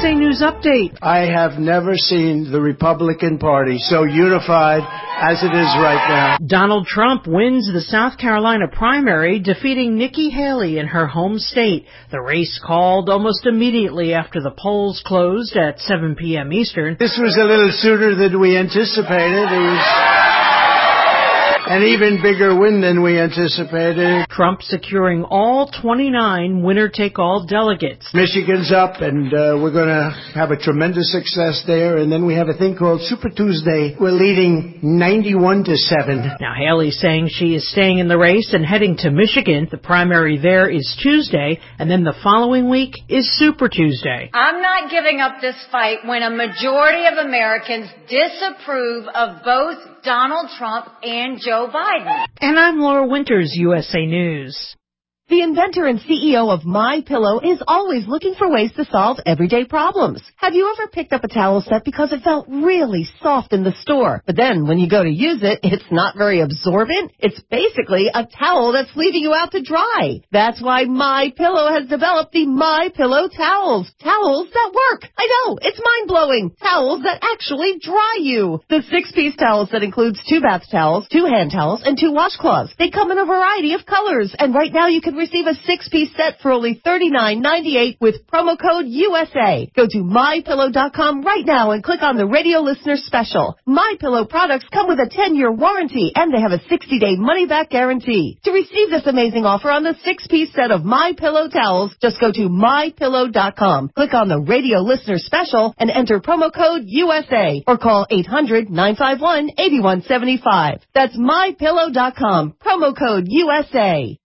USA News Update. I have never seen the Republican Party so unified as it is right now. Donald Trump wins the South Carolina primary, defeating Nikki Haley in her home state. The race called almost immediately after the polls closed at 7 p.m. Eastern. This was a little sooner than we anticipated. It was an even bigger win than we anticipated. Trump securing all 29 winner-take-all delegates. Michigan's up, and we're going to have a tremendous success there. And then we have a thing called Super Tuesday. We're leading 91-7. Now, Haley's saying she is staying in the race and heading to Michigan. The primary there is Tuesday, and then the following week is Super Tuesday. I'm not giving up this fight when a majority of Americans disapprove of both Donald Trump and Joe Biden. And I'm Laura Winters, USA News. The inventor and CEO of MyPillow is always looking for ways to solve everyday problems. Have you ever picked up a towel set because it felt really soft in the store, but then when you go to use it, it's not very absorbent? It's basically a towel that's leaving you out to dry. That's why MyPillow has developed the MyPillow towels. Towels that work. I know, it's mind-blowing. Towels that actually dry you. The 6-piece towel set includes 2 bath towels, 2 hand towels, and 2 washcloths. They come in a variety of colors, and right now you can receive a 6-piece set for only $39.98 with promo code USA. Go to MyPillow.com right now and click on the radio listener special. MyPillow products come with a 10-year warranty, and they have a 60-day money-back guarantee. To receive this amazing offer on the 6-piece set of MyPillow towels, just go to MyPillow.com, click on the radio listener special, and enter promo code USA, or call 800-951-8175. That's MyPillow.com, promo code USA.